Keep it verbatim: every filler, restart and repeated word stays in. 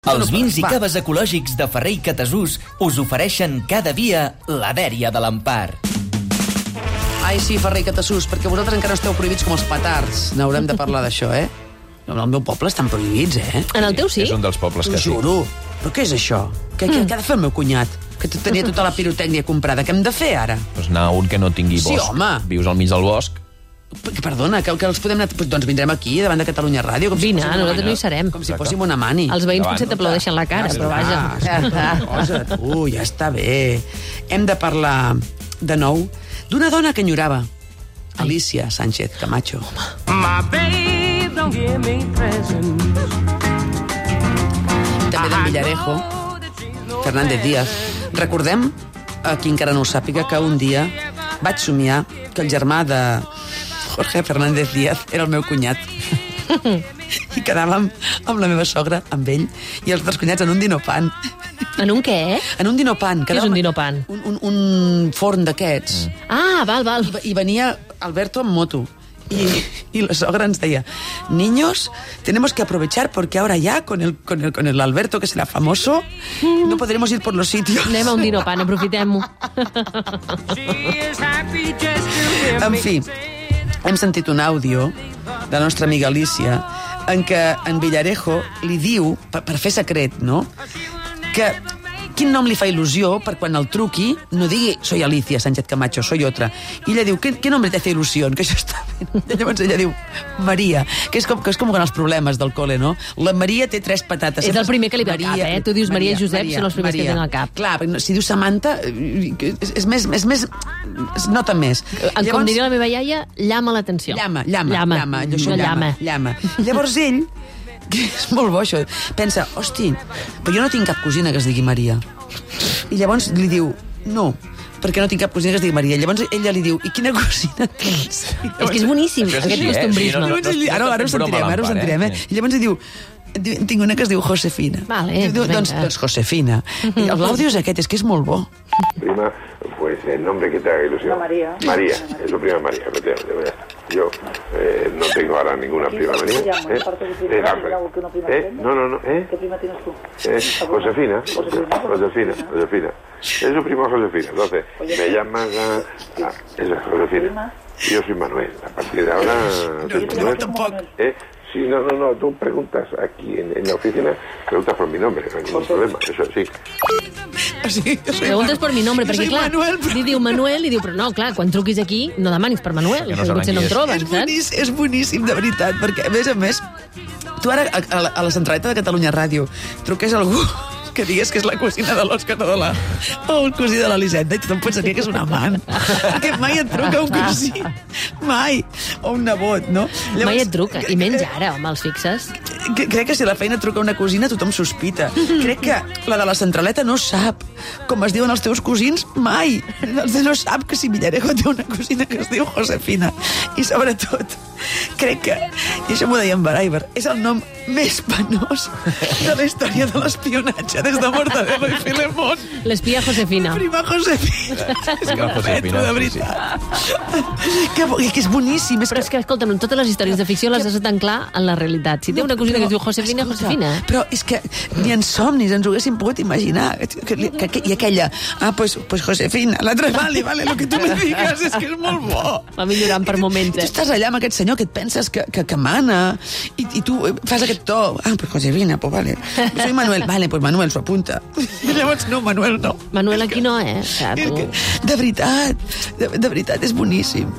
Els vins i caves ecològics de Ferrer i Catasús us ofereixen cada dia la dèria de l'Empar. Ai, sí, Ferrer i Catasús, perquè vosaltres encara esteu prohibits com els petards. N'haurem de parlar d'això, eh? En el meu poble estan prohibits, eh? En el teu sí? És un dels pobles que sí. T'ho juro. Però què és això? Què, què, què ha de fer el meu cunyat? Que tenia tota la pirotècnia comprada. Què hem de fer, ara? Doncs anar a un que no tingui bosc. Sí, home. Vius al mig del bosc. Perdona, que, que els podem anar... Doncs vindrem aquí, davant de Catalunya Ràdio. Com Vine, si nosaltres no hi serem. Com si fóssim una mani. Els veïns potser t'aplaudeixen la cara, però vaja. Ah, cosa, tu, ja està bé. Hem de parlar de nou d'una dona que enyorava. Alicia Sánchez Camacho. També d'en Villarejo, Fernández Díaz. Recordem, a qui encara no ho sàpiga, que un dia vaig somiar que el germà de Jorge Fernández Díaz era el meu cunyat. I quedàvem amb la meva sogra, amb ell, i els altres cunyats en un dinopan. En un què? En un dinopan. Què és un dinopan? Un, un, un forn d'aquests. Mm. Ah, val, val. I, I venia Alberto en moto. Y, y la sogra ens deia: niños, tenemos que aprovechar porque ahora ya con el, con el, con el Alberto, que será famoso, no podremos ir por los sitios. Anem a un dinopan, aprofitem-ho. En fi, hem sentit un àudio de la nostra amiga Alicia en què en Villarejo li diu, per, per fer secret, no?, que quin nom li fa il·lusió per quan el truqui no digui soy Alicia Sánchez Camacho, soy otra. I ella diu, ¿qué, qué nombre te hace ilusión? Que això està bé. I llavors ella diu, Maria, que és com, que és com els problemes del cole, no? La Maria té tres patates. És el primer que li ve al cap, eh? Tu dius Maria i Josep, Maria, són els primers Maria. Que tenen al cap. Clar, si dius Samantha, és, és més... És més es nota més. Llavors, com diria la meva iaia, llama l'atenció. Llama, llama, llama. llama, no llama. llama. Llavors ell, que és molt bo això, pensa, hosti, però jo no tinc cap cosina que es digui Maria. I llavors li diu, no, perquè no tinc cap cosina que es digui Maria. Llavors ella li diu, i quina cosina tens? És que és boníssim, és aquest costumbrisme. Eh? Sí, no, no, no, ara, ara ho sentirem, ara ho sentirem, eh? I llavors li diu, tinc una que es diu Josefina. Vale, diu, doncs, doncs Josefina. I l'àudio és aquest, és que és molt bo. Prima, pues el nombre que te haga ilusión. María. María, es su prima María, efectivamente, ya está. Yo eh, no tengo ahora ninguna prima María. ¿Eh? ¿Eh? ¿Eh? No, no, no. ¿Eh? ¿Qué prima tienes tú? ¿Eh? Josefina. Josefina. Josefina. Josefina. Es su prima Josefina. Entonces, me llamas a... a esa es Josefina. Y yo soy Manuel. A partir de ahora... soy Manuel. ¿Eh? Sí, no, no, no, tú preguntas aquí en, en la oficina, preguntas por mi nombre, no hay ningún problema, eso sí. Sí, preguntes per mi nombre, perquè clar, Manuel, però... li diu Manuel, i diu, però no, clar, quan truquis aquí no demanis per Manuel, no perquè potser no em troben, és saps? boníssim, és boníssim, de veritat, perquè a més a més, tu ara a, a, la, a la centraleta de Catalunya Ràdio truques a algú que digues que és la cosina de l'Òscar o de la... o el cosí de l'Elisenda, i tothom pensaria que és un amant. Perquè mai et truca un cosí. Mai. O un nebot, no? Llavors, mai et truca. I menys ara, home, els fixes. Crec que si la feina truca una cosina, tothom sospita. Crec que la de la centraleta no sap com es diuen els teus cosins mai. No sap que si Villarejo té una cosina que es diu Josefina. I sobretot, crec que, i això m'ho deia en Baraiber, és el nom més penós de la història de l'espionatge des de Mortadelo i Filemón. L'espia Josefina. Prima Josefina. És que ho petro, de veritat. Que, que és boníssim. És però que... és que, escolta'm, totes les històries de ficció les has de tan clar en la realitat. Si té una cosina que es diu Josefina, Josefina. Però és que ni en somnis ens ho haguéssim pogut imaginar. Que, que, que, I aquella, ah, pues, pues Josefina. L'altra, vale, vale, lo que tu me digues és que és molt bo. Va millorant per moments, eh? Tu estàs allà amb aquest senyor que et penses que, que, que mana i, i tu fas aquest to. Ah, pues Josefina, pues vale. Soy Manuel. Vale, pues Manuel s'ho apunta. I llavors no, Manuel no. Manuel aquí no, eh? O sea, tu... De veritat, de, de veritat, és boníssim.